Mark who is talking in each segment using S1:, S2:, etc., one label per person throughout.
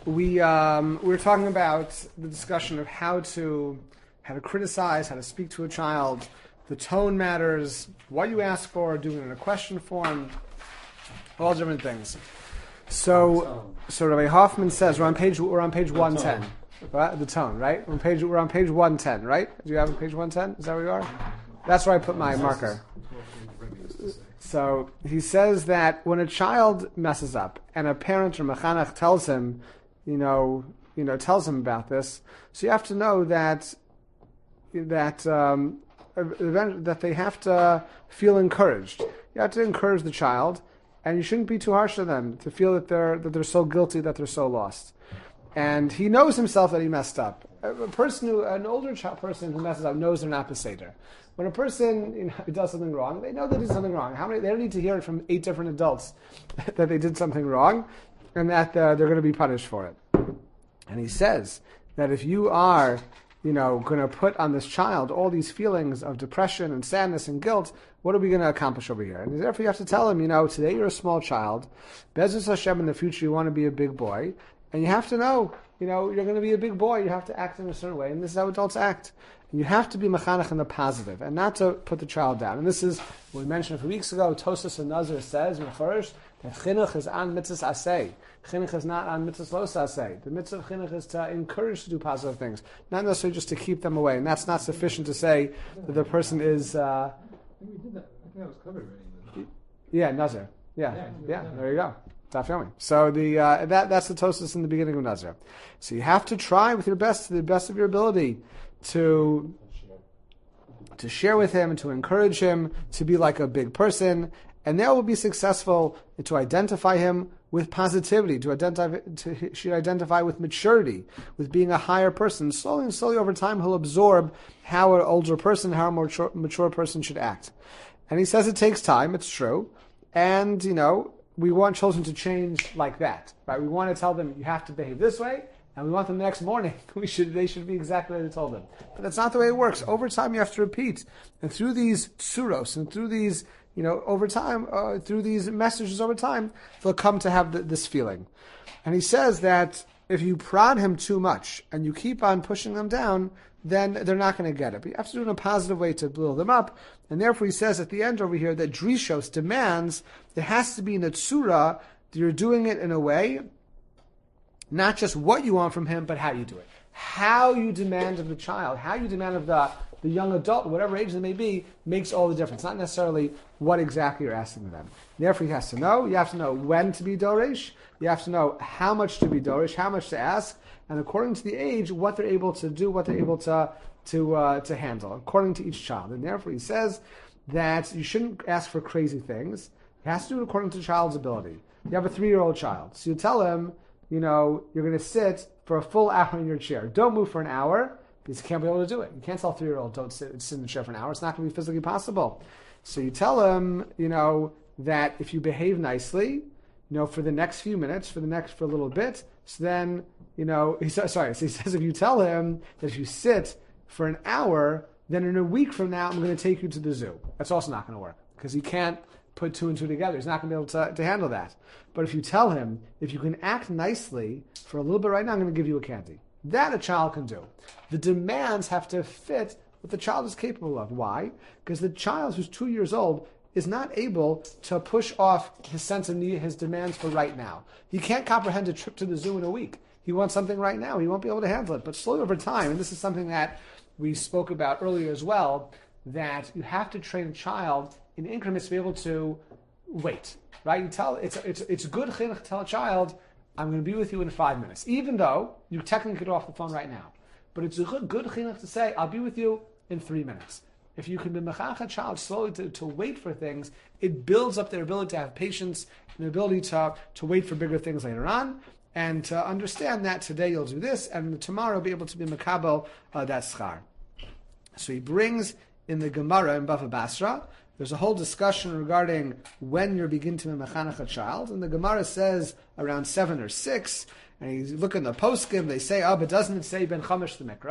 S1: we were talking about the discussion of how to criticize, how to speak to a child. The tone matters. What you ask for, doing it in a question form, all different things. So Rabbi Hoffman says we're on page 110. Right? The tone, right? We're on page 110, right? Do you have page 110? Is that where you are? That's where I put my marker. So he says that when a child messes up and a parent or mechanech tells him, tells him about this, so you have to know that they have to feel encouraged. You have to encourage the child, and you shouldn't be too harsh to them to feel that they're so guilty, that they're so lost. And he knows himself that he messed up. An older person who messes up knows they're not beseder. When a person does something wrong, they know they did something wrong. They don't need to hear it from 8 different adults that they did something wrong, and that they're going to be punished for it. And he says that if you are going to put on this child all these feelings of depression and sadness and guilt, what are we going to accomplish over here? And therefore you have to tell him, today you're a small child. Be'ezus Hashem, in the future you want to be a big boy. And you have to know, you're going to be a big boy. You have to act in a certain way. And this is how adults act. And you have to be mechanech in the positive and not to put the child down. And this is what we mentioned a few weeks ago. Tosas and Nazir says, Mefarish, that chinuch is on mitzvahs aseh. Chinuch is not on mitzvahs los aseh. The mitzvah of chinuch is to encourage to do positive things, not necessarily just to keep them away. And that's not sufficient to say that the person is...
S2: I think we did that. I think that was covered already.
S1: Yeah, Nazir. Yeah, there you go. So that's the Tosas in the beginning of Nazir. So you have to try with your best, to the best of your ability, to share with him, to encourage him to be like a big person, and there will be successful to identify him with positivity, should identify with maturity, with being a higher person. Slowly and slowly over time, he'll absorb how an older person, how a mature person should act. And he says it takes time. It's true, and we want children to change like that, right? We want to tell them you have to behave this way, and we want them the next morning they should be exactly like they told them. But that's not the way it works. Over time, you have to repeat, and through these tsuros and through these, over time, through these messages over time, they'll come to have this feeling. And he says that if you prod him too much and you keep on pushing them down, then they're not going to get it. But you have to do it in a positive way to build them up. And therefore he says at the end over here that drishos demands, there has to be in a tzura, that you're doing it in a way, not just what you want from him, but how you do it. How you demand of the child, how you demand of the young adult, whatever age they may be, makes all the difference. Not necessarily what exactly you're asking of them. Therefore he has to know, you have to know when to be doresh, you have to know how much to be doresh, how much to ask, and according to the age, what they're able to do, what they're able to handle, according to each child. And therefore he says that you shouldn't ask for crazy things. It has to do it according to the child's ability. You have a 3-year-old child, so you tell him, you're going to sit for a full hour in your chair. Don't move for an hour, because you can't be able to do it. You can't tell a 3-year-old, don't sit in the chair for an hour. It's not going to be physically possible. So you tell him, that if you behave nicely, for the next few minutes, for a little bit, so then, so he says if you tell him that if you sit for an hour, then in a week from now, I'm going to take you to the zoo. That's also not going to work, because he can't put 2 and 2 together. He's not going to be able to handle that. But if you tell him, if you can act nicely for a little bit right now, I'm going to give you a candy. That a child can do. The demands have to fit what the child is capable of. Why? Because the child who's 2 years old is not able to push off his sense of need, his demands for right now. He can't comprehend a trip to the zoo in a week. He wants something right now. He won't be able to handle it. But slowly over time, and this is something that we spoke about earlier as well, that you have to train a child in increments to be able to wait. Right? You tell it's good chinuch to tell a child, I'm going to be with you in 5 minutes, even though you technically get off the phone right now. But it's a good chinuch to say, I'll be with you in 3 minutes. If you can be mechach a child slowly to wait for things, it builds up their ability to have patience and the ability to wait for bigger things later on, and to understand that today you'll do this, and tomorrow be able to be mekabel that schar. So he brings in the Gemara in Bava Basra, there's a whole discussion regarding when you begin to be mechanech a child, and the Gemara says around 7 or 6, and you look in the poskim, they say, but doesn't it say ben chamesh the mikra?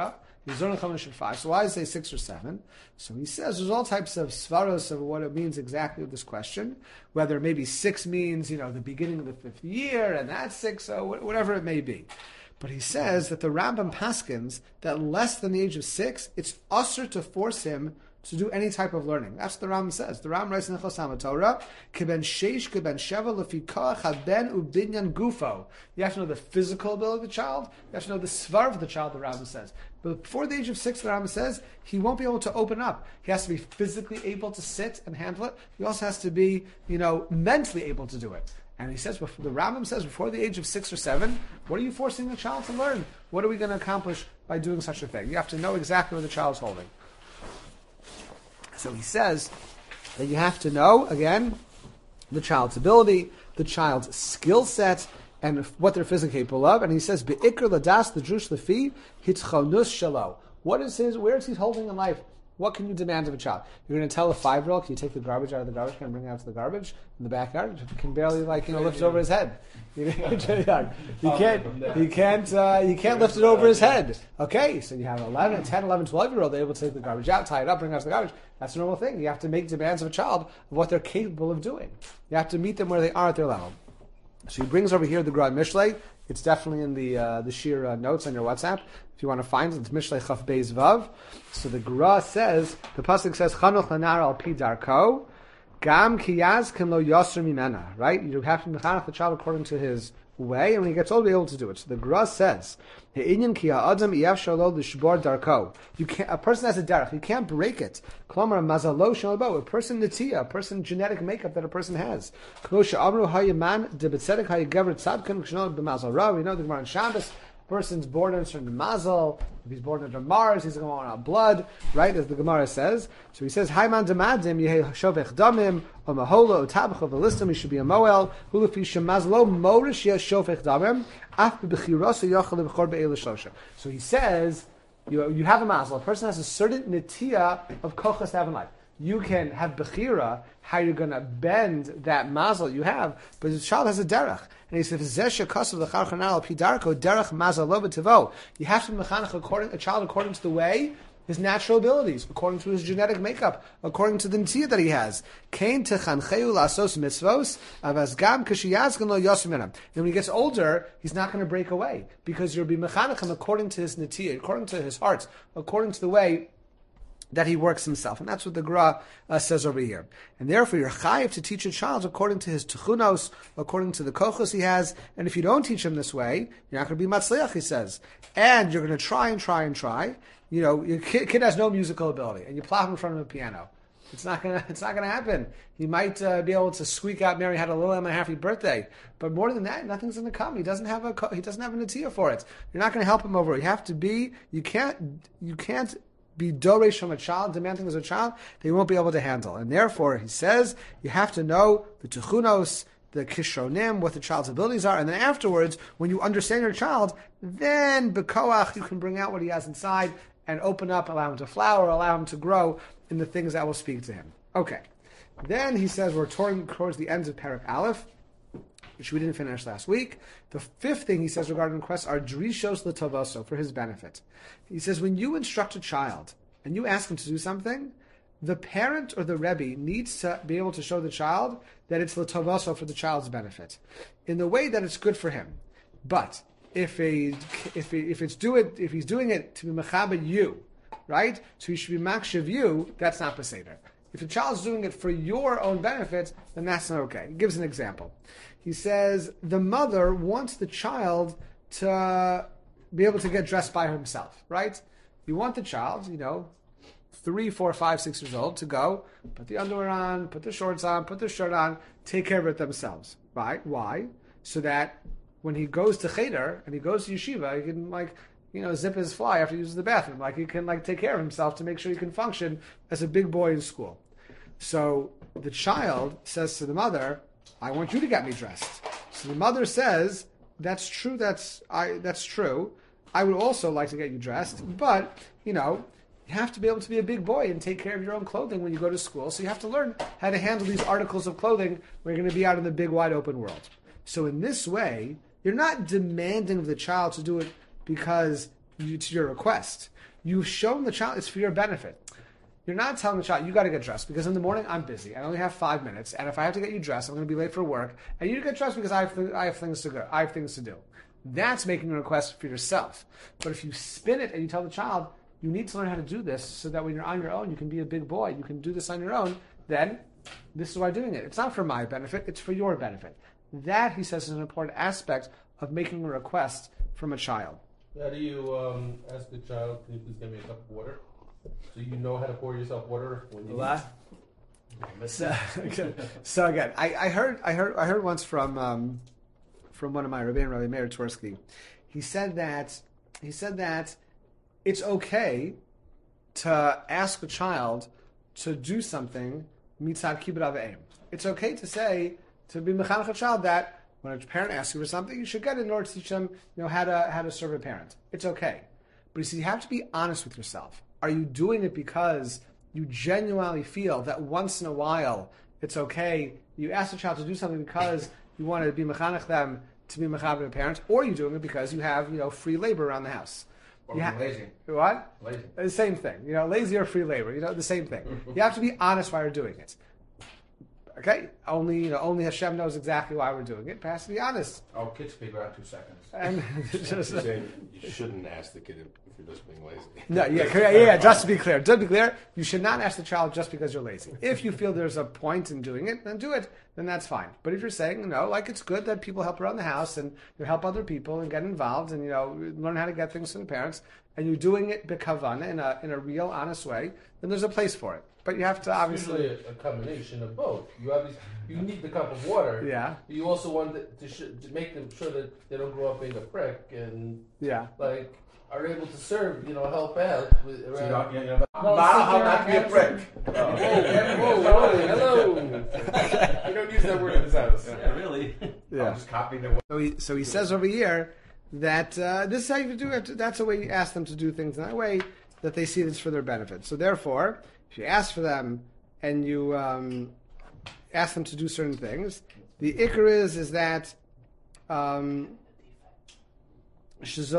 S1: He's learning Chumash at 5. So why does he say 6 or 7? So he says there's all types of svaros of what it means exactly with this question. Whether maybe 6 means, the beginning of the 5th year, and that's 6, so whatever it may be. But he says that the Rambam paskins that less than the age of 6, it's usher to force him to do any type of learning. That's what the Rambam says. The Rambam writes in the Chosam Torah, "Keben sheish, keben sheva, lefi koach haben ubinyan gufo." You have to know the physical ability of the child. You have to know the svar of the child. The Rambam says, but before the age of 6, the Rambam says he won't be able to open up. He has to be physically able to sit and handle it. He also has to be, mentally able to do it. And he says, the Rambam says, before the age of 6 or 7, what are you forcing the child to learn? What are we going to accomplish by doing such a thing? You have to know exactly what the child's holding. So he says that you have to know, again, the child's ability, the child's skill set, and what they're physically capable of. And he says, Be'ikr ladas the drush lefi hitchonus shalo. Where is he holding in life? What can you demand of a child? You're going to tell a 5-year-old, can you take the garbage out of the garbage can and bring it out to the garbage in the backyard? He can barely, lift it over his head. He can't lift it over his head. Okay, so you have 10, 11, 12-year-old, they're able to take the garbage out, tie it up, bring it out to the garbage. That's a normal thing. You have to make demands of a child of what they're capable of doing. You have to meet them where they are at their level. So he brings over here the Gra Mishlei. It's definitely in the Shir notes on your WhatsApp. If you want to find it, it's Mishlei Chaf Beis Vav. So the Gra says, the pasuk says, Chanuch lanar al pi darko, gam kiyaz ken lo yosser mimena. Right? You have to mechanech the child according to his way, and when he gets old, he'll be able to do it. So the Gra says, He'inyan ki ha'adam iyav shalo l'shbor darko. A person has a derech, you can't break it. Klomar mazalo shalabo. A person netiya, a person genetic makeup that a person has. K'moshe amru hayaman de betzedek hayagever tzadkan k'shnol b'mazal ra. We know the Gemara in Shabbos. Person's born in a certain mazel. If he's born under Mars, he's going to want blood, right? As the Gemara says. So he says, "Hayman demadim yehei shovech damim o mahola o tabach o velistam." He should be a moel. Hulafi shemazlo morish yesh shovech damim af bechiros yochel bechor be'el shlosha. So he says, you have a mazel. A person has a certain netiya of kochas to have in life. You can have bechira, how you're going to bend that mazel you have, but the child has a derech. And he says, "Zesha kasav l'char chanal pidarko derech mazal lo b'tevo." You have to mechanech a child according to the way, his natural abilities, according to his genetic makeup, according to the netiya that he has. Kain techancheu la'asos mitzvos avas gam k'shiyazgan lo yosim minam. And when he gets older, he's not going to break away because you'll be mechanech according to his netiya, according to his heart, according to the way that he works himself. And that's what the Gra says over here. And therefore, you're chayiv to teach a child according to his techunos, according to the kochos he has. And if you don't teach him this way, you're not going to be matzliach, he says. And you're going to try and try and try. Your kid has no musical ability, and you plop him in front of a piano. It's not going to happen. He might be able to squeak out, "Mary had a little lamb and a happy birthday," but more than that, nothing's going to come. He doesn't have a netiya for it. You're not going to help him over it. You can't be doresh from a child, demanding as a child, they won't be able to handle. And therefore, he says, you have to know the techunos, the kishonim, what the child's abilities are, and then afterwards, when you understand your child, then bekoach, you can bring out what he has inside and open up, allow him to flower, allow him to grow in the things that will speak to him. Okay. Then he says, we're touring towards the ends of Perek Aleph, which we didn't finish last week. The 5th thing he says regarding requests are drishos l'tovaso, for his benefit. He says, when you instruct a child and you ask him to do something, the parent or the Rebbe needs to be able to show the child that it's l'tovaso, for the child's benefit, in the way that it's good for him. But if he's doing it to be mechaber you, right? So he should be makshav you. That's not beseder. If the child's doing it for your own benefit, then that's not okay. He gives an example. He says the mother wants the child to be able to get dressed by himself, right? You want the child, 3, 4, 5, 6 years old, to go, put the underwear on, put the shorts on, put the shirt on, take care of it themselves, right? Why? So that when he goes to cheder and he goes to yeshiva, he can zip his fly after he uses the bathroom. He can take care of himself to make sure he can function as a big boy in school. So the child says to the mother, "I want you to get me dressed." So the mother says, "That's true. That's true. I would also like to get you dressed, but you have to be able to be a big boy and take care of your own clothing when you go to school. So you have to learn how to handle these articles of clothing when you're going to be out in the big, wide open world." So in this way, you're not demanding of the child to do it because it's your request. You've shown the child it's for your benefit. You're not telling the child, you got to get dressed because in the morning I'm busy. I only have 5 minutes. And if I have to get you dressed, I'm going to be late for work. And you get dressed because I have things to go. I have things to do. That's making a request for yourself. But if you spin it and you tell the child, you need to learn how to do this so that when you're on your own, you can be a big boy. You can do this on your own. Then this is why I'm doing it. It's not for my benefit. It's for your benefit. That, he says, is an important aspect of making a request from a child.
S3: How do you ask the child, can you please give me a cup of water? So you know how to pour yourself water when you
S1: So again, I heard once from one of my Rabbi Meir Twersky. He said that it's okay to ask a child to do something mitzad kibbud av v'em. It's okay to say, to be mechanech a child, that when a parent asks you for something, you should get it in order to teach them, how to serve a parent. It's okay, but you see, you have to be honest with yourself. Are you doing it because you genuinely feel that once in a while it's okay? You ask a child to do something because you want to be mechanech them to be mechaber parents, or are you doing it because you have free labor around the house?
S2: Or lazy.
S1: What?
S2: Lazy.
S1: The same thing. Lazy or free labor. The same thing. You have to be honest why you're doing it. Okay? Only Hashem knows exactly why we're doing it. But it has to be honest.
S2: Oh, kids figure out 2 seconds.
S1: And
S4: you shouldn't ask the kid if you're just being lazy.
S1: No, yeah. Just to be clear, you should not ask the child just because you're lazy. If you feel there's a point in doing it, then do it. Then that's fine. But if you're saying it's good that people help around the house and help other people and get involved and learn how to get things from the parents, and you're doing it b'kavana in a real, honest way, then there's a place for it. But you have to obviously
S3: usually a combination of both. You need the cup of water.
S1: Yeah.
S3: You also want to make them sure that they don't grow up being a prick and are able to serve. Help out with around.
S2: How not to be a prick.
S3: Whoa, hello. You don't use that word in this house.
S2: Yeah, really.
S1: Yeah.
S2: I'm just copying the.
S1: So he says over here that this is how you do it. That's the way you ask them to do things in that way, that they see this for their benefit. So therefore, if you ask for them and you ask them to do certain things, the ikar is that so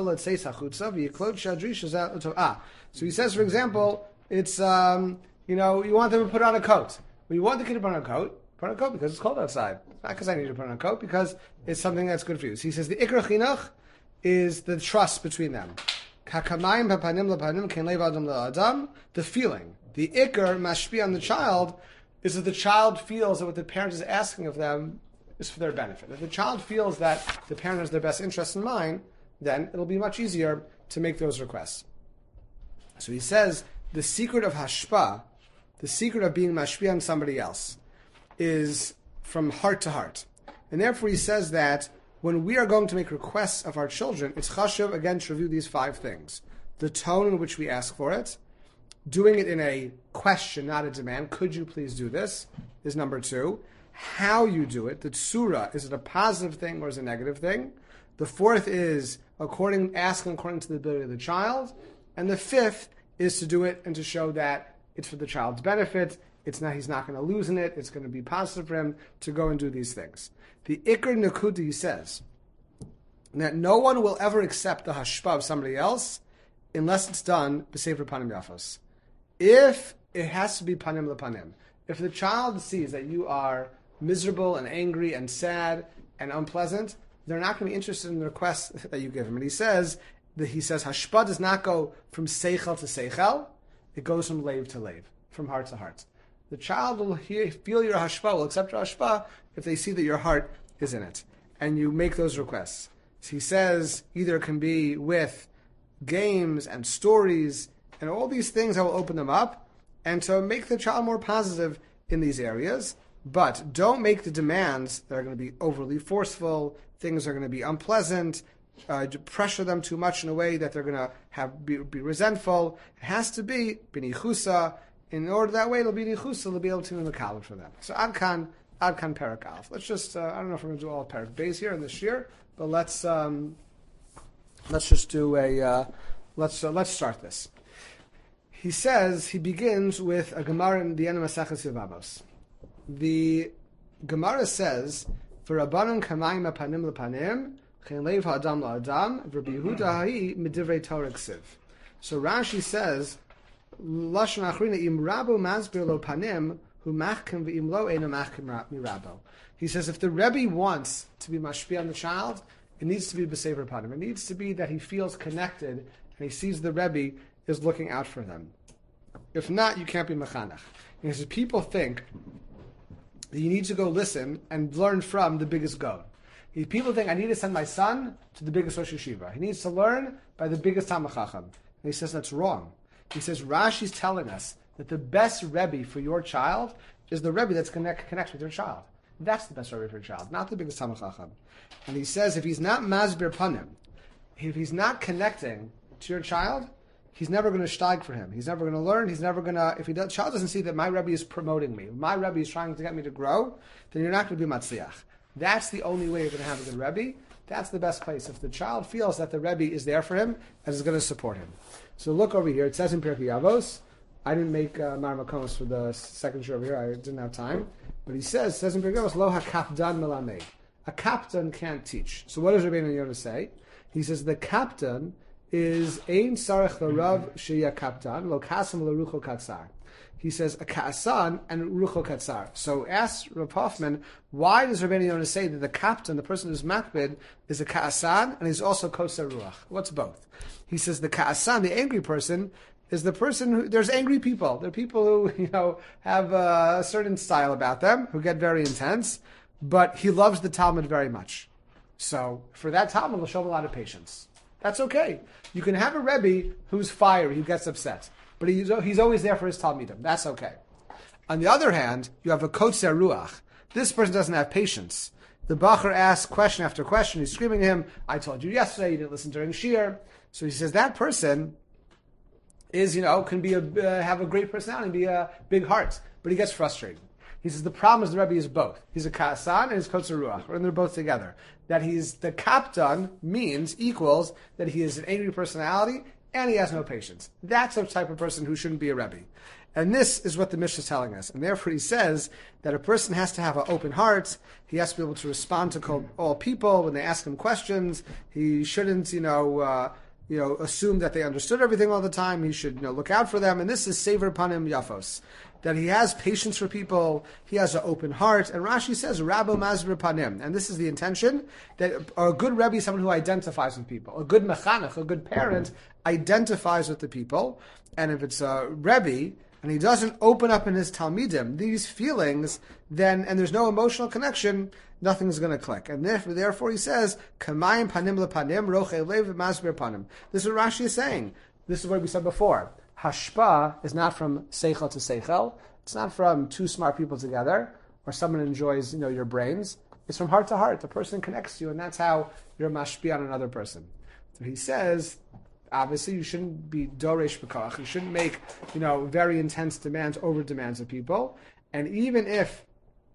S1: he says, for example, it's you want them to put on a coat. Well, you want the kid to put on a coat because it's cold outside. Not because I need to put on a coat, because it's something that's good for you. So he says the ikar chinuch is the trust between them. The feeling. The ikar mashpi on the child is that the child feels that what the parent is asking of them is for their benefit. If the child feels that the parent has their best interest in mind, then it'll be much easier to make those requests. So he says the secret of hashpa, the secret of being mashpi on somebody else, is from heart to heart. And therefore he says that when we are going to make requests of our children, it's chashuv, again, to review these 5 things. The tone in which we ask for it, doing it in a question, not a demand. Could you please do this? Is number 2. How you do it, the tsura, is it a positive thing or is it a negative thing? The 4th is asking according to the ability of the child. And the 5th is to do it and to show that it's for the child's benefit. He's not going to lose in it. It's going to be positive for him to go and do these things. The ikar nekuda, he says, that no one will ever accept the hashpa of somebody else unless it's done b'sefer panim yafos. If it has to be panim lepanim, if the child sees that you are miserable and angry and sad and unpleasant, they're not going to be interested in the request that you give him. And he says hashpa does not go from seichel to seichel; it goes from leiv to leiv, from heart to heart. The child will feel your hashpa, will accept your hashpa if they see that your heart is in it, and you make those requests. So he says either it can be with games and stories and all these things that will open them up, and to make the child more positive in these areas. But don't make the demands that are going to be overly forceful. Things are going to be unpleasant. Pressure them too much in a way that they're going to be resentful. It has to be b'nichusa. In order that way, it'll be nichusa. It'll be able to be mekabel for them. So Adkan Perak Aleph. Let's just I don't know if we're going to do all Perak Beis here in this year, but let's just do let's start this. He says he begins with a Gemara in the end of Maseches Yevamos. The Gemara says, "For Rabbanan kamayim panim lepanim, chen leiv ha'adam la'adam, v'Rabbi Yehuda ha'i midivrei Torah ksiv." So Rashi says, Lashon Achrina im Rabo Masbir lo panim hu machkim v'im lo eino machkim mirabo. He says if the Rebbe wants to be mashpia on the child, it needs to be b'sever panim. It needs to be that he feels connected and he sees the Rebbe is looking out for them. If not, you can't be mechanech. Because people think that you need to go listen and learn from the biggest god. People think I need to send my son to the biggest Rosh Yeshiva. He needs to learn by the biggest Talmid Chacham. And he says that's wrong. He says Rashi's telling us that the best Rebbe for your child is the Rebbe that's connects with your child. That's the best Rebbe for your child, not the biggest Talmid Chacham. And he says if he's not Masbir Panim, if he's not connecting to your child, he's never going to steig for him. He's never going to learn. He's never going to, if the child doesn't see that my Rebbe is promoting me, my Rebbe is trying to get me to grow, then you're not going to be Matzliach. That's the only way you're going to have a good Rebbe. That's the best place. If the child feels that the Rebbe is there for him and is going to support him. So look over here. It says in Pirkei Avos, I didn't make Mar Makomos for the second show over here. I didn't have time. But he says in Pirkei Avos, Lo ha-kapdan melamed. A captain can't teach. So what does Rabbeinu Yonah say? He says the captain is Ein Sarech L'Rav Sheya Kaptan Lo Kasam L'Rucho Katzar. He says a Ka'asan and Rucho Katzar. So ask Rav Hoffman, why does Rabbeinu Yonah say that the captain, the person who's makbid, is a Ka'asan and he's also Kotzer Ruach? What's both? He says the Ka'asan, the angry person, is the person who, there's angry people. There are people who, have a certain style about them, who get very intense, but he loves the Talmud very much. So for that Talmud, he'll show him a lot of patience. That's okay. You can have a Rebbe who's fiery, who gets upset, but he's always there for his Talmidim. That's okay. On the other hand, you have a Kotzer Ruach. This person doesn't have patience. The Bacher asks question after question. He's screaming at him, I told you yesterday, you didn't listen during Shir. So he says that person is, can be have a great personality, be a big heart, but he gets frustrated. He says the problem is the Rebbe is both. He's a Ka'asan and he's Kotzer Ruach, and they're both together. That he's the Kaptan equals that he is an angry personality and he has no patience. That's the type of person who shouldn't be a Rebbe. And this is what the Mishnah is telling us. And therefore he says that a person has to have an open heart. He has to be able to respond to all people when they ask him questions. He shouldn't, assume that they understood everything all the time. He should, look out for them. And this is Sever Panim Yafos. That he has patience for people, he has an open heart, and Rashi says, Rabo Masbir Panim. And this is the intention, that a good Rebbe is someone who identifies with people. A good Mechanech, a good parent, identifies with the people. And if it's a Rebbe, and he doesn't open up in his Talmidim these feelings, then, and there's no emotional connection, nothing's going to click. And therefore he says, Kamayim Panim LePanim, Rochei Lev Masbir Panim. This is what Rashi is saying. This is what we said before. Hashpa is not from seichel to seichel. It's not from two smart people together, or someone enjoys, your brains. It's from heart to heart. The person connects to you, and that's how you're mashpi on another person. So he says, obviously, you shouldn't be doresh b'koach. You shouldn't make, very intense demands, over demands of people. And even if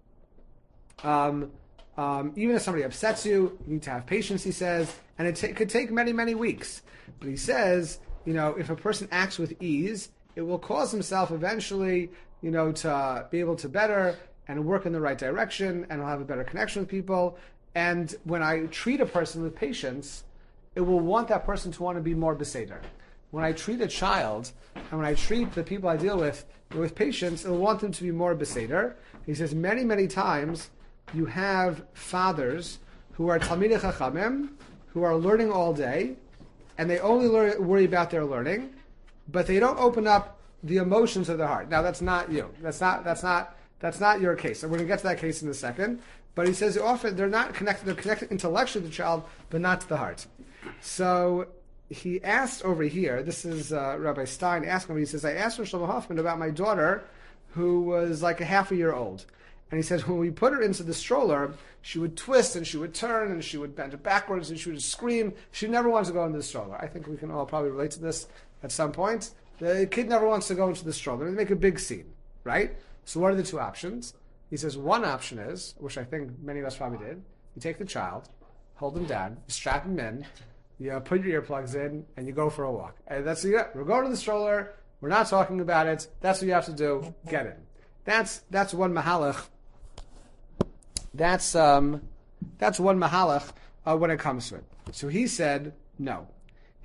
S1: somebody upsets you, you need to have patience. He says, and it could take many, many weeks. But he says, if a person acts with ease, it will cause himself eventually, to be able to better and work in the right direction, and he'll have a better connection with people. And when I treat a person with patience, it will want that person to want to be more beseder. When I treat a child, and when I treat the people I deal with patience, it will want them to be more beseder. He says many, many times, you have fathers who are Talmidei Chachamim, who are learning all day, and they only worry about their learning, but they don't open up the emotions of their heart. Now that's not you. That's not your case. And we're going to get to that case in a second. But he says often they're not connected. They're connected intellectually to the child, but not to the heart. So he asked over here. This is Rabbi Stein asking me. He says, I asked Shlomo Hoffman about my daughter, who was like a half a year old. And he said, when we put her into the stroller, she would twist and she would turn and she would bend backwards and she would scream. She never wants to go into the stroller. I think we can all probably relate to this at some point. The kid never wants to go into the stroller. They make a big scene, right? So what are the two options? He says one option is, which I think many of us probably did, you take the child, hold him down, you strap him in, you put your earplugs in, and you go for a walk. And that's we're going to the stroller, we're not talking about it, that's what you have to do, get in. That's one mahalach. That's one mahalach when it comes to it. So he said no.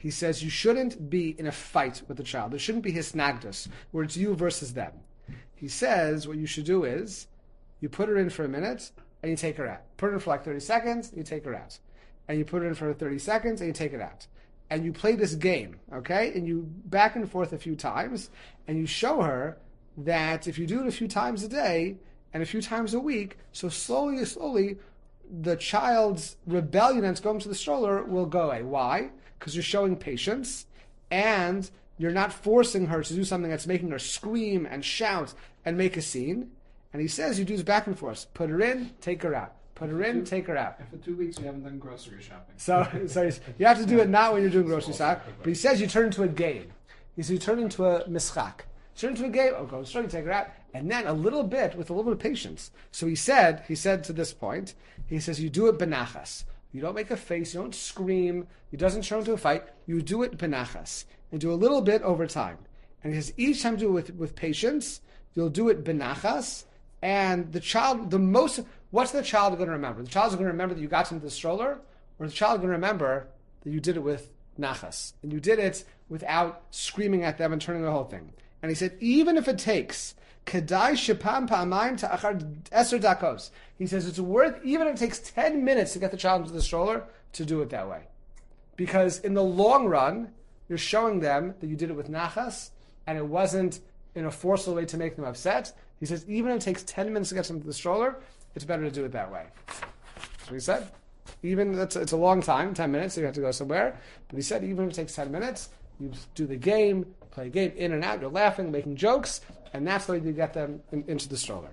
S1: He says you shouldn't be in a fight with the child. There shouldn't be hisnagdus, where it's you versus them. He says what you should do is you put her in for a minute and you take her out. Put her in for like 30 seconds, and you take her out. And you put her in for 30 seconds and you take it out. And you play this game, okay? And you back and forth a few times, and you show her that if you do it a few times a day and a few times a week, so slowly, the child's rebellion against going to the stroller will go away. Why? Because you're showing patience, and you're not forcing her to do something that's making her scream and shout and make a scene. And he says you do this back and forth. Put her in, take her out. Put her in, take her out.
S5: And for 2 weeks you haven't done grocery shopping.
S1: So you have to do it not when you're doing grocery shopping. But he says you turn into a game. He says you turn into a mischak. Turn into a game. Oh, go straight, take her out, and then a little bit with a little bit of patience. So he said to this point, he says you do it benachas. You don't make a face. You don't scream. He doesn't turn into a fight. You do it benachas and do a little bit over time. And he says each time do it with patience. You'll do it benachas, and the child what's the child going to remember? The child's going to remember that you got into the stroller, or the child going to remember that you did it with nachas, and you did it without screaming at them and turning the whole thing. And he said, even if it takes kedai shepam pa'amayim ta'achar 10 dakos, he says it's worth, even if it takes 10 minutes to get the child into the stroller, to do it that way. Because in the long run, you're showing them that you did it with nachas, and it wasn't in a forceful way to make them upset. He says, even if it takes 10 minutes to get them to the stroller, it's better to do it that way. That's what he said. Even it's a long time, 10 minutes, so you have to go somewhere. But he said, even if it takes 10 minutes, you do the game, play a game, in and out, you're laughing, making jokes, and that's the way you get them into the stroller.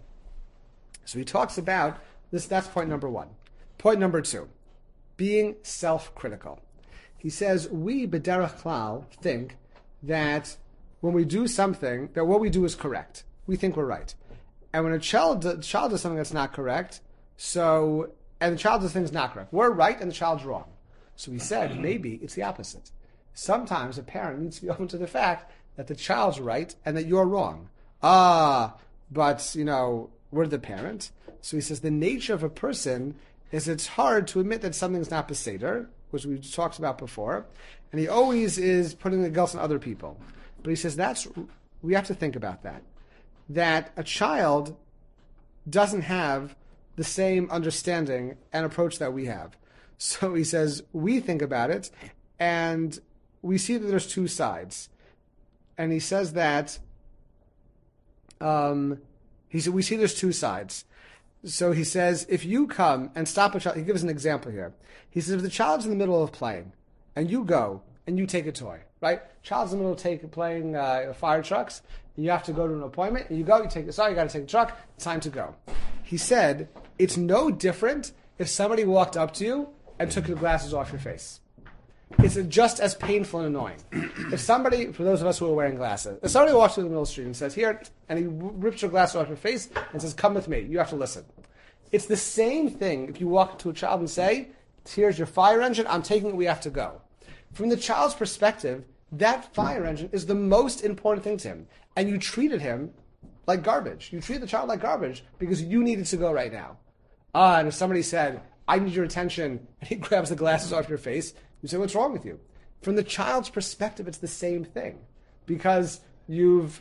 S1: So he talks about this. That's point number one. Point number two, being self-critical. He says, we, b'derech klal, think that when we do something, that what we do is correct. We think we're right. And when a child does something that's not correct, and the child does things not correct, we're right and the child's wrong. So he said, maybe it's the opposite. Sometimes a parent needs to be open to the fact that the child's right and that you're wrong. But, we're the parent. So he says the nature of a person is it's hard to admit that something's not beseder, which we talked about before, and he always is putting the guilt on other people. But he says we have to think about that a child doesn't have the same understanding and approach that we have. So he says, we think about it, and we see that there's two sides. And he says that, we see there's two sides. So he says, if you come and stop a child, he gives an example here. He says, if the child's in the middle of playing, and you go, and you take a toy, right? Child's in the middle of playing fire trucks, and you have to go to an appointment, and you go, you take the toy, you got to take the truck, it's time to go. He said, it's no different if somebody walked up to you and took your glasses off your face. It's just as painful and annoying. If somebody, for those of us who are wearing glasses, if somebody walks through the middle of the street and says, here, and he rips your glasses off your face and says, come with me, you have to listen. It's the same thing if you walk to a child and say, here's your fire engine, I'm taking it, we have to go. From the child's perspective, that fire engine is the most important thing to him. And you treated him like garbage. You treat the child like garbage because you needed to go right now. And if somebody said, I need your attention, and he grabs the glasses off your face, you say, what's wrong with you? From the child's perspective, it's the same thing. Because from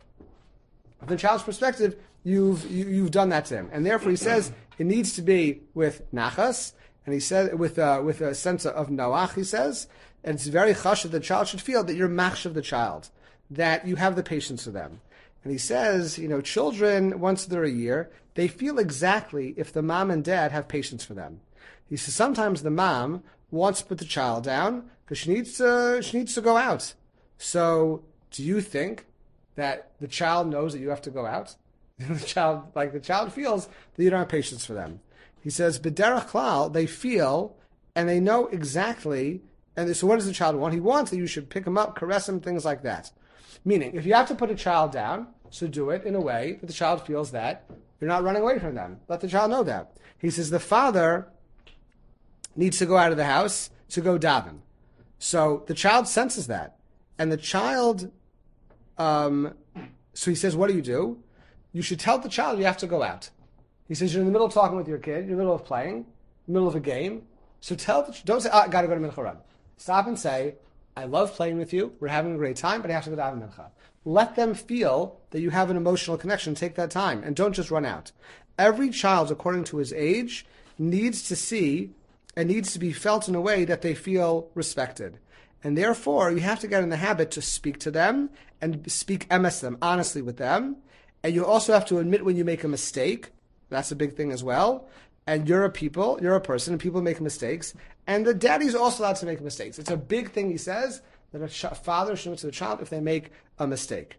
S1: the child's perspective, you've done that to him. And therefore he says it needs to be with nachas, and he said with a sense of noach, he says, and it's very chash that the child should feel that you're machshav the child, that you have the patience for them. And he says, children, once they're a year, they feel exactly if the mom and dad have patience for them. He says sometimes the mom wants to put the child down because she needs to go out. So do you think that the child knows that you have to go out? The child feels that you don't have patience for them. He says, b'derech klal, they feel and they know exactly. And so what does the child want? He wants that you should pick him up, caress him, things like that. Meaning, if you have to put a child down, so do it in a way that the child feels that you're not running away from them. Let the child know that. He says the father needs to go out of the house to go daven. So the child senses that. And the child, so he says, what do? You should tell the child you have to go out. He says, you're in the middle of talking with your kid, you're in the middle of playing, in the middle of a game. So don't say, I got to go to Mincha Run. Stop and say, I love playing with you. We're having a great time, but I have to go to mincha. Let them feel that you have an emotional connection. Take that time and don't just run out. Every child, according to his age, needs to see and needs to be felt in a way that they feel respected. And therefore, you have to get in the habit to speak to them and speak emes to them, honestly with them. And you also have to admit when you make a mistake. That's a big thing as well. And you're a person, and people make mistakes. And the daddy's also allowed to make mistakes. It's a big thing, he says, that a father should admit to the child if they make a mistake.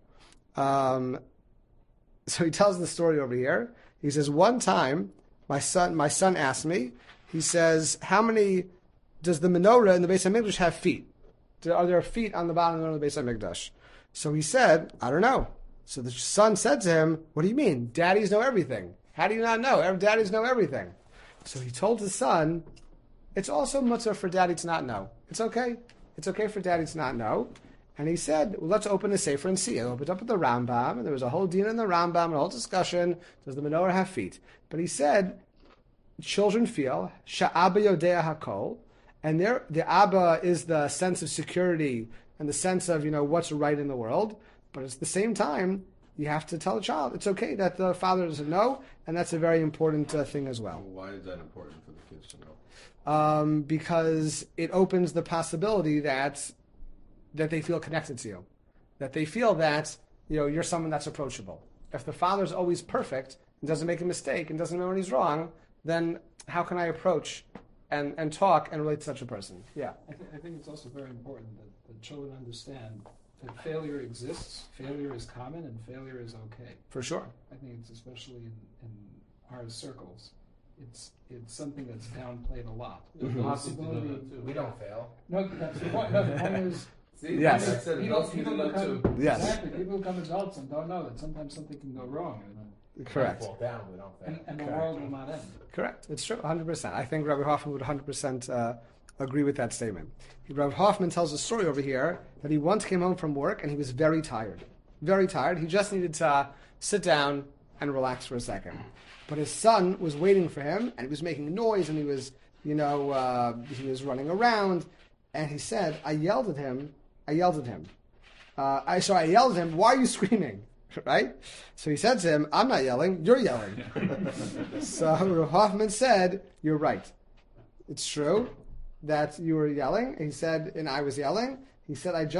S1: So he tells the story over here. He says, one time, my son asked me, he says, how many does the menorah in the Beis HaMikdash have feet? Are there feet on the bottom of the Beis HaMikdash? So he said, I don't know. So the son said to him, what do you mean? Daddies know everything. How do you not know? Daddies know everything. So he told his son, it's also mutter for daddy to not know. It's okay. It's okay for daddy to not know. And he said, well, let's open the Sefer and see. I opened up at the Rambam, and there was a whole din in the Rambam, a whole discussion. Does the menorah have feet? But he said, children feel, sha'aba yodea hakol, and the Abba is the sense of security and the sense of, what's right in the world. But at the same time, you have to tell the child it's okay that the father doesn't know, and that's a very important thing as well.
S4: Why is that important for the kids to know?
S1: Because it opens the possibility that they feel connected to you, that they feel that you're someone that's approachable. If the father's always perfect and doesn't make a mistake and doesn't know when he's wrong, then how can I approach and talk and relate to such a person? Yeah.
S5: I think it's also very important that the children understand that failure exists, failure is common, and failure is okay.
S1: For sure.
S5: I think it's especially in our circles. It's something that's downplayed a lot.
S3: Mm-hmm. Possibility we don't fail.
S5: No, that's the point. No, the point is.
S1: Yes.
S5: People become adults and don't know that sometimes something can go wrong.
S1: Correct.
S3: Fall down, we don't fail.
S5: And the world will not end.
S1: Correct. It's true, 100%. I think Rabbi Hoffman would 100% agree with that statement. Rabbi Hoffman tells a story over here that he once came home from work and he was very tired. Very tired. He just needed to sit down and relax for a second. But his son was waiting for him, and he was making noise, and he was, he was running around. And he said, I yelled at him, why are you screaming? Right? So he said to him, I'm not yelling, you're yelling. So Rabbi Hoffman said, you're right. It's true that you were yelling. He said, and I was yelling. He said, I'm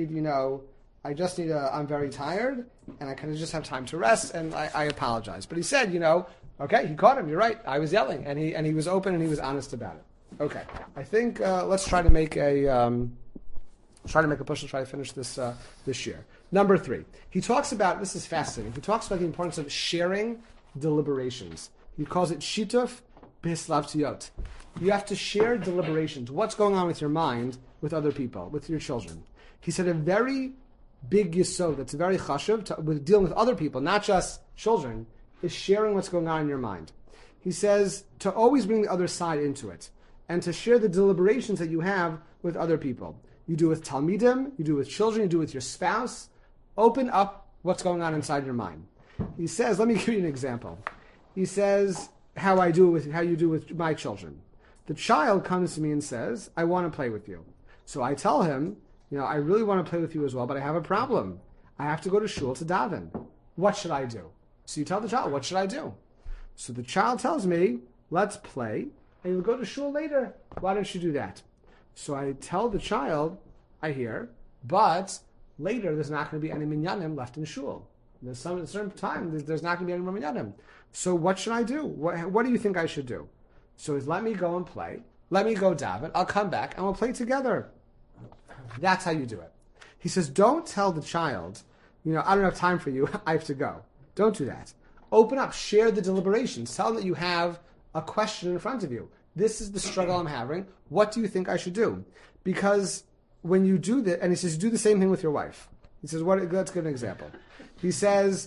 S1: very tired, and I kind of just have time to rest, and I apologize. But he said, okay, he caught him, you're right, I was yelling, and he was open and he was honest about it. Okay, I think let's try to make a push and try to finish this year. Number 3, he talks about, this is fascinating, he talks about the importance of sharing deliberations. He calls it shituf b'hislavtiyot. You have to share deliberations, what's going on with your mind, with other people, with your children. He said a very big yesod that's very chashuv with dealing with other people, not just children, is sharing what's going on in your mind. He says to always bring the other side into it and to share the deliberations that you have with other people. You do it with talmidim, you do it with children, you do it with your spouse. Open up what's going on inside your mind. He says, let me give you an example. He says how you do with my children. The child comes to me and says, I want to play with you. So I tell him, I really want to play with you as well, but I have a problem. I have to go to shul to daven. What should I do? So you tell the child, what should I do? So the child tells me, let's play, and you'll go to shul later. Why don't you do that? So I tell the child, I hear, but later there's not going to be any minyanim left in shul. There's a certain time, there's not going to be any more minyanim. So what should I do? What do you think I should do? So he's let me go and play. Let me go daven. I'll come back and we'll play together. That's how you do it. He says, don't tell the child, I don't have time for you. I have to go. Don't do that. Open up. Share the deliberations. Tell them that you have a question in front of you. This is the struggle I'm having. What do you think I should do? Because when you do that, and he says, do the same thing with your wife. He says, let's give an example. He says,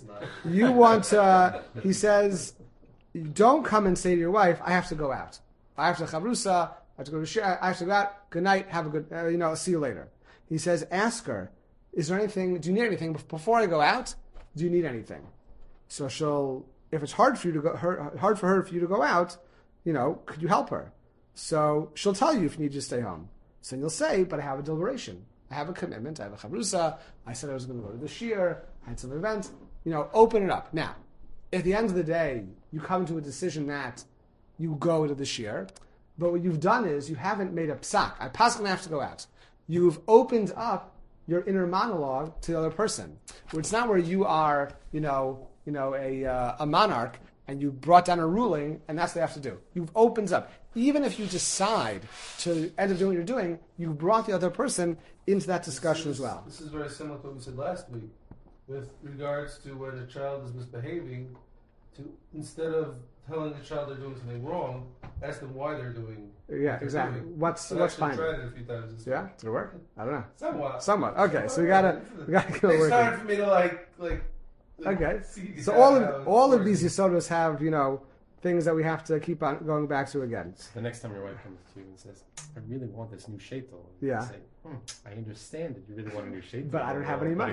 S1: don't come and say to your wife, I have to go out. I have to chavrusa, I have to go to shir, I have to go out. Good night, have a good, I'll see you later. He says, ask her, do you need anything? Before I go out, do you need anything? So if it's hard for her for you to go out, could you help her? So she'll tell you if you need to stay home. So you'll say, but I have a deliberation. I have a commitment. I have a chavrusa. I said I was going to go to the shir. I had some event. Open it up. Now, at the end of the day, you come to a decision that you go to the shir, but what you've done is you haven't made a psak. I possibly have to go out. You've opened up your inner monologue to the other person. Where it's not where you are, a monarch, and you brought down a ruling, and that's what they have to do. You've opened up. Even if you decide to end up doing what you're doing, you've brought the other person into that discussion as well.
S3: This is very similar to what we said last week, with regards to when a child is misbehaving, to instead of telling the child they're doing something wrong, ask them why they're doing.
S1: Yeah, exactly.
S3: Doing.
S1: What's fine?
S3: Tried it a few times.
S1: Yeah, did it work? I don't know.
S3: Somewhat.
S1: Okay, so we gotta go
S3: It's
S1: work.
S3: hard for me to like.
S1: Okay,
S3: see
S1: so
S3: how
S1: all
S3: it's
S1: of these
S3: working.
S1: yisodos have things that we have to keep on going back to again.
S4: The next time your wife comes to you and says, "I really want this new shaitel,"
S1: Yeah.
S4: you say, "I understand that you really want a new shaitel,
S1: But I don't have any money."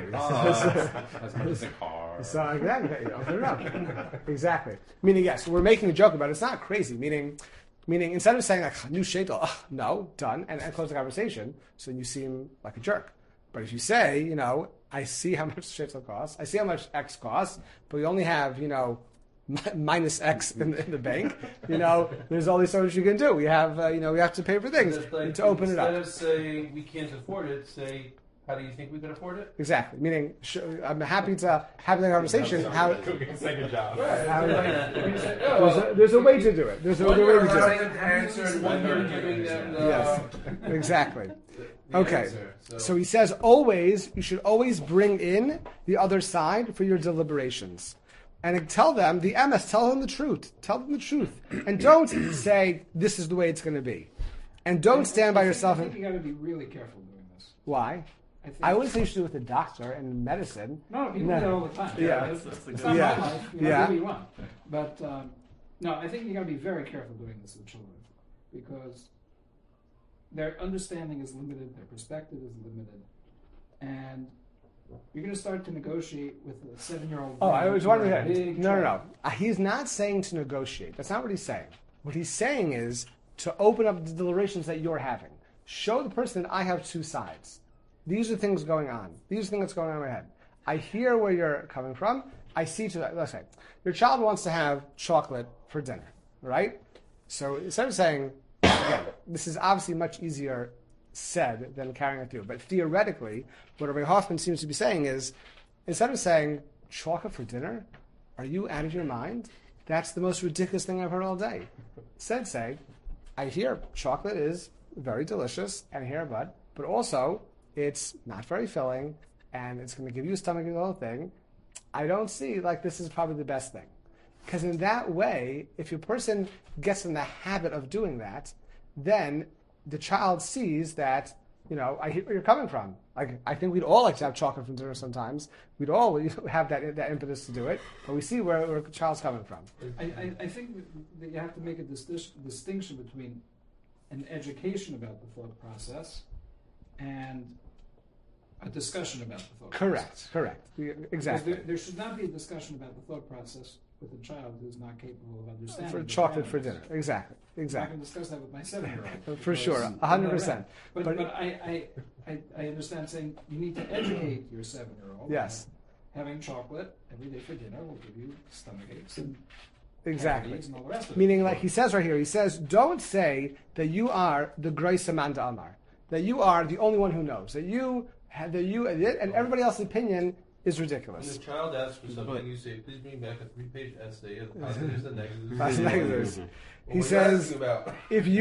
S4: As much as a car.
S1: So again, open it up. Exactly. Meaning, yes, we're making a joke about it. It's not crazy. Meaning instead of saying like new shaitel, no, done, and close the conversation, so then you seem like a jerk. But if you say, I see how much shaitel costs, I see how much X costs, but we only have, minus X in the bank. There's all these things you can do. We have, we have to pay for things to open it up.
S3: Instead of saying we can't afford it, say, how do you think we can afford it?
S1: Exactly. Meaning, I'm happy to have the conversation.
S4: Second job.
S1: There's a way to do it. There's a way to do it.
S3: Answer and one you're giving them
S1: Yes, exactly.
S3: the
S1: Okay.
S3: answer.
S1: So he says, you should always bring in the other side for your deliberations. And tell them the MS, tell them the truth. Tell them the truth. And don't say, this is the way it's going to be. And don't stand by yourself.
S5: I think you got to be really careful doing this.
S1: Why? I wouldn't say you should do it with a doctor and medicine.
S5: No, people do that all the time.
S1: Yeah.
S5: It's not
S1: Yeah.
S5: my life. Do what you want. But no, I think you got to be very careful doing this with children because their understanding is limited, their perspective is limited, and you're going to start to negotiate with a 7-year-old.
S1: Oh, I was wondering that.
S5: Big
S1: No.
S5: trouble.
S1: He's not saying to negotiate. That's not what he's saying. What he's saying is to open up the deliberations that you're having. Show the person that I have two sides. These are things going on. These are things that's going on in my head. I hear where you're coming from. I see to that. Let's say your child wants to have chocolate for dinner, right? So instead of saying, again, this is obviously much easier said than carrying it through. But theoretically, what Rabbi Hoffman seems to be saying is, instead of saying, chocolate for dinner? Are you out of your mind? That's the most ridiculous thing I've heard all day. Instead say, I hear chocolate is very delicious, and here, but also, it's not very filling, and it's going to give you a stomach and the whole thing. I don't see, this is probably the best thing. Because in that way, if your person gets in the habit of doing that, then the child sees that, I hear where you're coming from. I think we'd all like to have chocolate for dinner sometimes. We'd all have that impetus to do it, but we see where the child's coming from.
S5: I think that you have to make a distinction between an education about the thought process and a discussion about the thought process.
S1: Correct. Exactly.
S5: There should not be a discussion about the thought process with a child who's not capable of understanding.
S1: For
S5: the
S1: chocolate for
S5: parameters.
S1: dinner. Exactly.
S5: I'm not going to discuss that with my 7-year-old.
S1: For sure, 100%.
S5: But I understand saying you need to educate your 7-year-old.
S1: Yes.
S5: Having chocolate every day for dinner will give you stomach aches and
S1: Exactly.
S5: cavities and all the rest of it.
S1: Meaning, like he says right here, he says, don't say that you are the Greis Amanda Amar, that you are the only one who knows, that you, and everybody else's opinion is
S3: When
S1: ridiculous.
S3: the child asks for something, you say, please bring back a 3-page essay of the positives and negatives.
S1: That's negatives. He
S3: What are you
S1: says,
S3: asking about?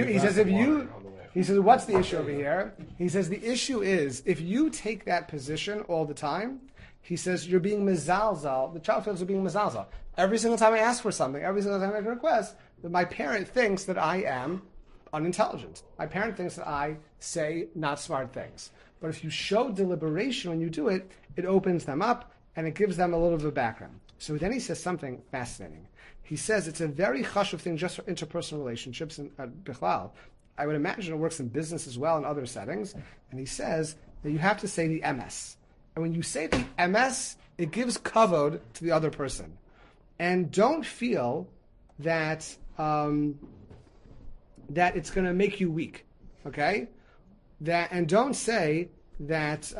S1: he says, what's the issue over here? He says, the issue is, if you take that position all the time, he says, you're being mezalzal. The child feels you're being mezalzal. Every single time I ask for something, every single time I make a request, that my parent thinks that I am unintelligent. My parent thinks that I say not smart things. But if you show deliberation when you do it, it opens them up and it gives them a little bit of background. So then he says something fascinating. He says it's a very chashuv thing just for interpersonal relationships and bichlal. I would imagine it works in business as well in other settings. And he says that you have to say the MS. And when you say the MS, it gives kavod to the other person. And don't feel that that it's going to make you weak, okay? And don't say that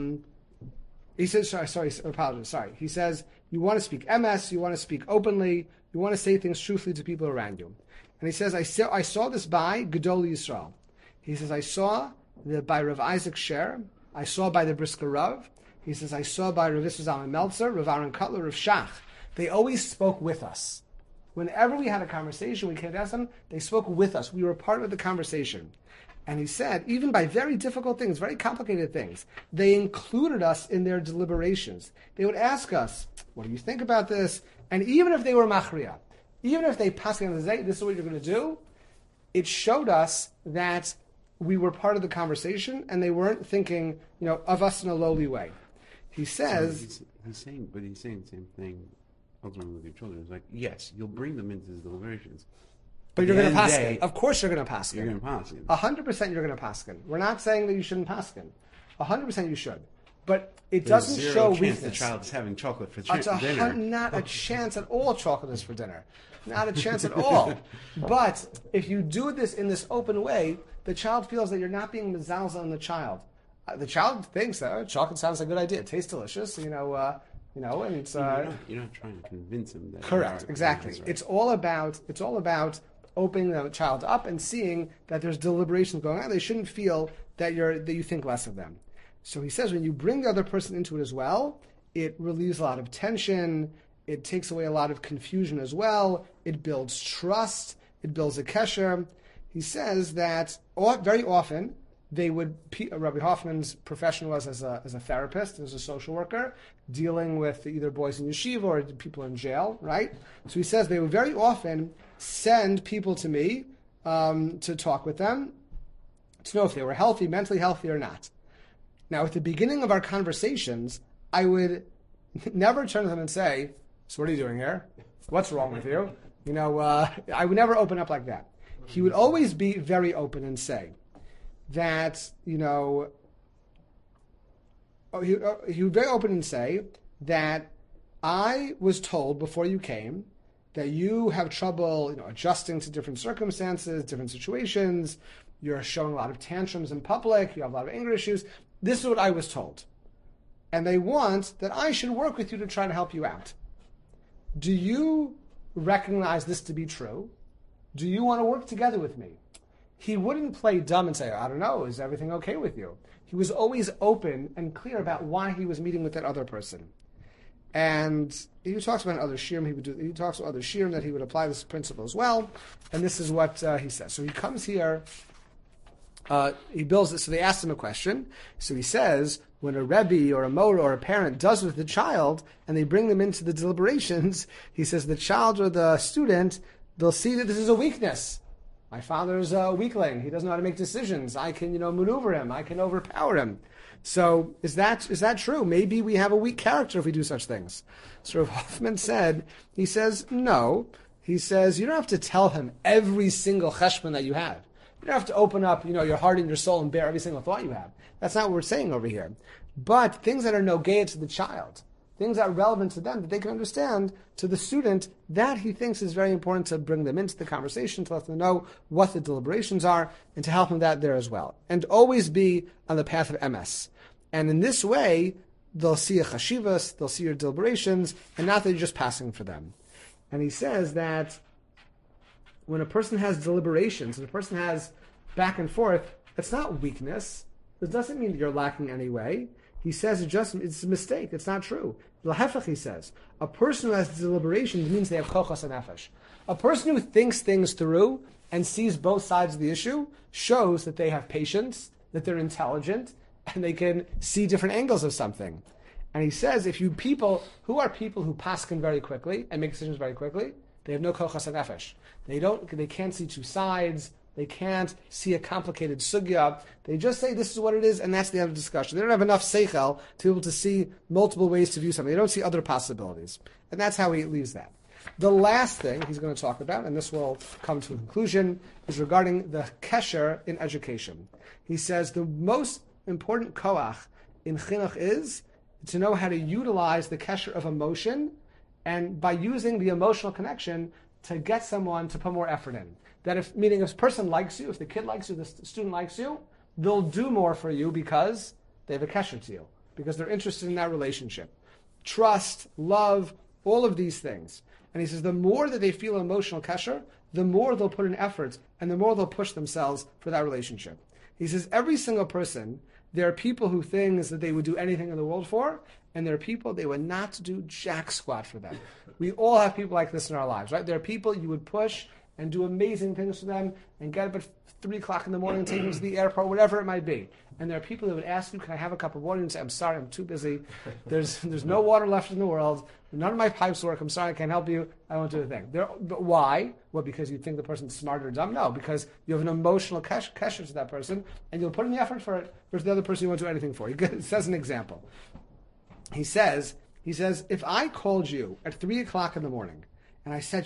S1: he says, sorry, apologies, sorry. He says, you want to speak MS, you want to speak openly, you want to say things truthfully to people around you. And he says, I saw this by Gedol Yisrael. He says, I saw by Rav Isaac Sher, I saw by the Brisker Rav. He says, I saw by Rav Yisrael Zalman Meltzer, Rav Aaron Kotler, Rav Shach. They always spoke with us. Whenever we had a conversation, we came to ask them, they spoke with us. We were part of the conversation. And he said, even by very difficult things, very complicated things, they included us in their deliberations. They would ask us, what do you think about this? And even if they were machriya, even if they passed on the day, this is what you're going to do, it showed us that we were part of the conversation and they weren't thinking, of us in a lowly way. He says...
S6: So he's saying the same thing ultimately with your children. It's like, yes, you'll bring them into the deliberations.
S1: But you're going to paskin. Of course you're going to paskin.
S6: You're going to paskin.
S1: 100% you're going to paskin. We're not saying that you shouldn't paskin. 100% you should. But it doesn't show weakness.
S6: The child is having chocolate for dinner.
S1: Not a chance at all chocolate is for dinner. Not a chance at all. But if you do this in this open way, the child feels that you're not being mezalza on the child. The child thinks that chocolate sounds like a good idea. It tastes delicious, and it's...
S6: You're not trying to convince him that...
S1: Correct, exactly. Right. It's all about opening the child up and seeing that there's deliberations going on. They shouldn't feel that you think less of them. So he says when you bring the other person into it as well, it relieves a lot of tension, it takes away a lot of confusion as well, it builds trust, it builds a kesher. He says that very often Rabbi Hoffman's profession was as a therapist, as a social worker, dealing with either boys in yeshiva or people in jail, right? So he says they would very often send people to me to talk with them, to know if they were healthy, mentally healthy or not. Now, at the beginning of our conversations, I would never turn to them and say, so what are you doing here? What's wrong with you? I would never open up like that. He would always be very open and say that, he would very open and say that I was told before you came that you have trouble, adjusting to different circumstances, different situations. You're showing a lot of tantrums in public. You have a lot of anger issues. This is what I was told. And they want that I should work with you to try to help you out. Do you recognize this to be true? Do you want to work together with me? He wouldn't play dumb and say, I don't know, is everything okay with you? He was always open and clear about why he was meeting with that other person. And he talks about other shirim he talks about other shirim that he would apply this principle as well. And this is what he says. So he comes here, he builds it. So they asked him a question. So he says, when a rebbe or a motor or a parent does with the child and they bring them into the deliberations, he says the child or the student, they'll see that this is a weakness. My father's a weakling. He doesn't know how to make decisions. I can, maneuver him. I can overpower him. So is that true? Maybe we have a weak character if we do such things. So Rav Hoffman he says, no. He says, you don't have to tell him every single cheshbon that you have. You don't have to open up, your heart and your soul and bear every single thought you have. That's not what we're saying over here. But things that are nogea to the child, things that are relevant to them, that they can understand, to the student, that he thinks is very important to bring them into the conversation, to let them know what the deliberations are, and to help them there as well. And always be on the path of MS. And in this way, they'll see a chashivas, they'll see your deliberations, and not that you're just passing for them. And he says that when a person has deliberations, and a person has back and forth, it's not weakness. It doesn't mean that you're lacking any way. He says it's a mistake. It's not true. L'hefech, he says, a person who has deliberations means they have kochas nefesh. A person who thinks things through and sees both sides of the issue shows that they have patience, that they're intelligent, and they can see different angles of something. And he says, who are people who paskin very quickly and make decisions very quickly, they have no kochas nefesh. They can't see two sides. They can't see a complicated sugya. They just say this is what it is, and that's the end of the discussion. They don't have enough seichel to be able to see multiple ways to view something. They don't see other possibilities. And that's how he leaves that. The last thing he's going to talk about, and this will come to a conclusion, is regarding the kesher in education. He says the most important koach in chinuch is to know how to utilize the kesher of emotion, and by using the emotional connection to get someone to put more effort in. That if a person likes you, if the kid likes you, the student likes you, they'll do more for you because they have a kesher to you because they're interested in that relationship. Trust, love, all of these things. And he says the more that they feel emotional kesher, the more they'll put in effort and the more they'll push themselves for that relationship. He says every single person, there are people who things that they would do anything in the world for, and there are people they would not do jack squat for them. We all have people like this in our lives, right? There are people you would push and do amazing things for them and get up at 3 o'clock in the morning and take them to the airport, whatever it might be. And there are people that would ask you, can I have a cup of water? And you say, I'm sorry, I'm too busy. There's no water left in the world. None of my pipes work. I'm sorry, I can't help you. I won't do a thing. But why? Well, because you think the person's smart or dumb? No, because you have an emotional kesher to that person, and you'll put in the effort for it versus the other person you won't do anything for. He says an example. He says, if I called you at 3 o'clock in the morning, and I said,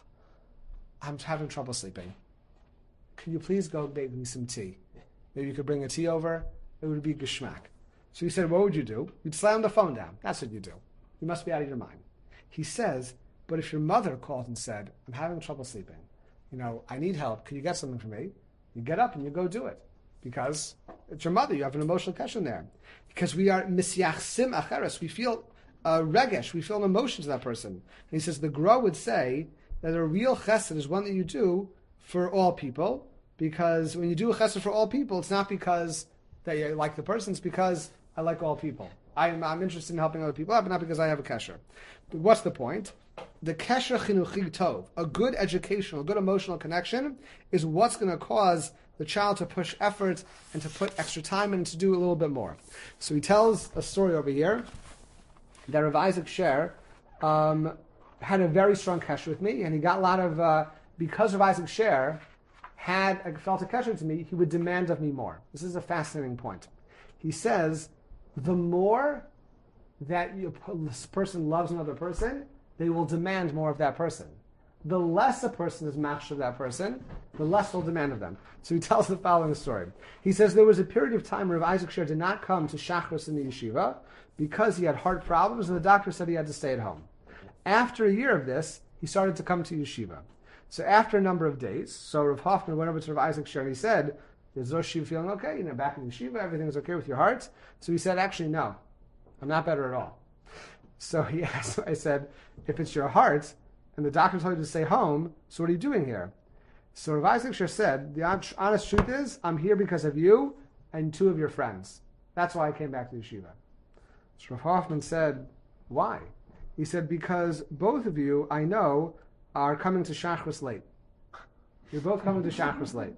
S1: I'm having trouble sleeping. Can you please go make me some tea? Maybe you could bring a tea over. It would be geschmack. So he said, what would you do? You'd slam the phone down. That's what you do. You must be out of your mind. He says, but if your mother called and said, I'm having trouble sleeping, I need help. Can you get something for me? You get up and you go do it. Because it's your mother. You have an emotional connection there. Because we are misyachsim acheres. We feel regesh. We feel an emotion to that person. And he says, the Gra would say that a real chesed is one that you do for all people, because when you do a chesed for all people, it's not because that you like the person, it's because I like all people. I'm interested in helping other people out, but not because I have a kesher. But what's the point? The kesher chinuchi tov, a good educational, a good emotional connection, is what's going to cause the child to push effort and to put extra time in and to do a little bit more. So he tells a story over here that Rav Isaac Sher had a very strong kesher with me, and he got a lot of, because Rav Isaac Sher felt a kesher to me, he would demand of me more. This is a fascinating point. He says, the more that this person loves another person, they will demand more of that person. The less a person is master of that person, the less they'll demand of them. So he tells the following story. He says there was a period of time where Rav Isaac Sher did not come to Shachris in the yeshiva because he had heart problems, and the doctor said he had to stay at home. After a year of this, he started to come to yeshiva. So after a number of days, so Rav Hoffman went over to Rav Isaac Sher and he said, is Rosh Yeshiva feeling okay? Back in yeshiva, everything's okay with your heart? So he said, actually, no, I'm not better at all. So he asked, I said, if it's your heart, and the doctor told you to stay home, so what are you doing here? So Rav Isaac Sher said, the honest truth is, I'm here because of you and 2 of your friends. That's why I came back to yeshiva. So Rav Hoffman said, why? He said, because both of you, I know, are coming to Shachris late. You're both coming to Shachris late.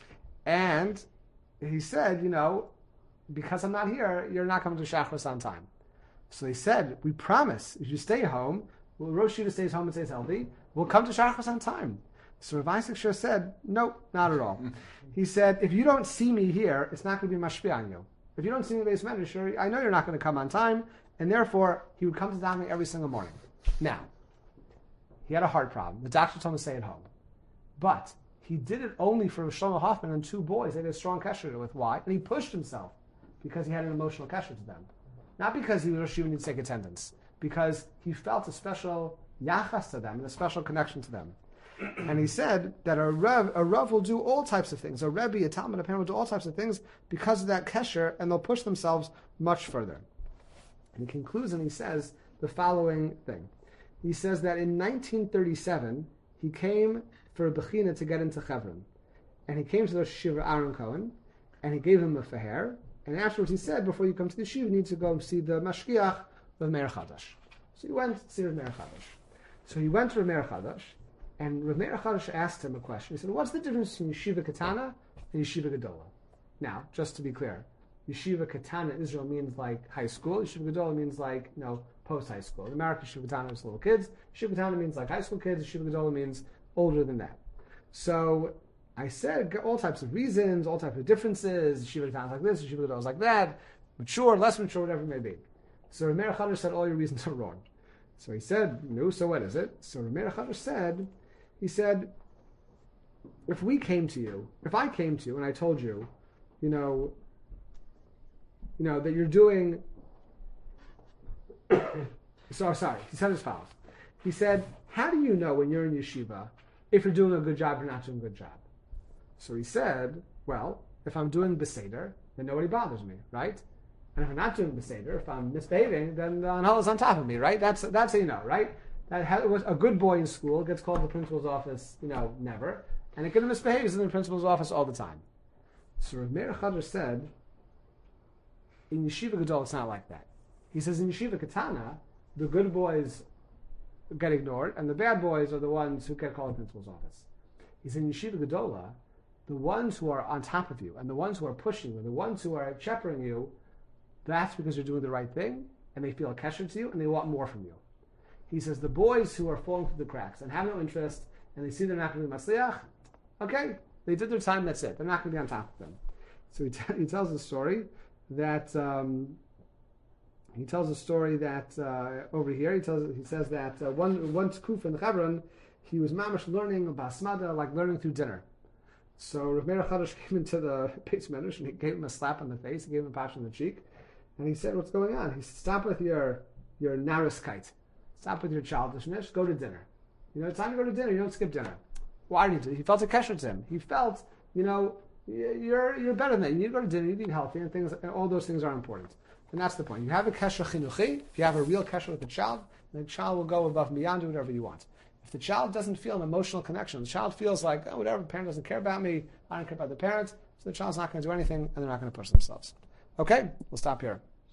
S1: And he said, because I'm not here, you're not coming to Shachris on time. So he said, we promise, if you stay home, Rosh Yeshiva stays home and stays healthy, we'll come to Shachris on time. So Rav Isaac Sher said, nope, not at all. He said, if you don't see me here, it's not going to be mashpia on you. If you don't see me in the base manager, I know you're not going to come on time, and therefore, he would come to Dami every single morning. Now, he had a heart problem. The doctor told him to stay at home. But he did it only for Shlomo Hoffman and 2 boys. They had a strong kesher with. Why? And he pushed himself because he had an emotional kesher to them. Not because he was Rosh Yeshiva and needed to take attendance. Because he felt a special yachas to them and a special connection to them. And he said that a Rav will do all types of things. A Rebbe, a Talmud, a parent will do all types of things because of that kesher, and they'll push themselves much further. And he concludes and he says the following thing. He says that in 1937, he came for a Bechina to get into Chevron. And he came to the Yeshiva Aaron Cohen, and he gave him a faher. And afterwards he said, before you come to the Yeshiva, you need to go see the Mashkiach of Meir Chadash. So he went to see Rav Meir Chadash. So he went to Rav Meir Chadash, and Rav Meir Chadash asked him a question. He said, what's the difference between Yeshiva Katana and Yeshiva Gedola? Now, just to be clear, Yeshiva Katana in Israel means like high school. Yeshiva Gedola means like, post-high school. In America, Yeshiva Katana is little kids. Yeshiva Katana means like high school kids. Yeshiva Gedola means older than that. So I said all types of reasons, all types of differences. Yeshiva Katana is like this, Yeshiva Gedola is like that. Mature, less mature, whatever it may be. So Rav Meir Chadash said all your reasons are wrong. So he said, no, so what is it? So Rav Meir Chadash said, if I came to you and I told you, that you're doing, sorry, he said as follows. He said, how do you know when you're in yeshiva if you're doing a good job or not doing a good job? So he said, well, if I'm doing beseder, then nobody bothers me, right? And if I'm not doing Beseder, if I'm misbehaving, then the Anhal is on top of me, right? That's how you know, right? That was a good boy in school gets called to the principal's office, never. And a kid who misbehaves in the principal's office all the time. So Rav Meir Chadar said, in Yeshiva Gadol, it's not like that. He says in Yeshiva Katana, the good boys get ignored, and the bad boys are the ones who get called to the principal's office. He said in Yeshiva Gadola, the ones who are on top of you, and the ones who are pushing you, the ones who are shepherding you, that's because you're doing the right thing, and they feel a kesher to you, and they want more from you. He says the boys who are falling through the cracks and have no interest, and they see they're not going to be masliach, okay, they did their time, that's it. They're not going to be on top of them. So he tells a story that over here he says that one kuf in Hebron, he was mamash learning basmada, like learning through dinner. So Rav Meir Chadash came into the Beis Medrash and he gave him a slap on the face, he gave him a patch on the cheek, and he said, "What's going on?" He said, "Stop with your narrow-skite. Stop with your childishness. Go to dinner. It's time to go to dinner. You don't skip dinner." Why did he? He felt a kesher to him. He felt, you're better than that. You need to go to dinner. You need to eat healthy, and all those things are important. And that's the point. You have a kesher chinuchi. If you have a real kesher with the child, the child will go above and beyond, do whatever you want. If the child doesn't feel an emotional connection, the child feels like, whatever, the parent doesn't care about me, I don't care about the parent, so the child's not going to do anything, and they're not going to push themselves. Okay, we'll stop here.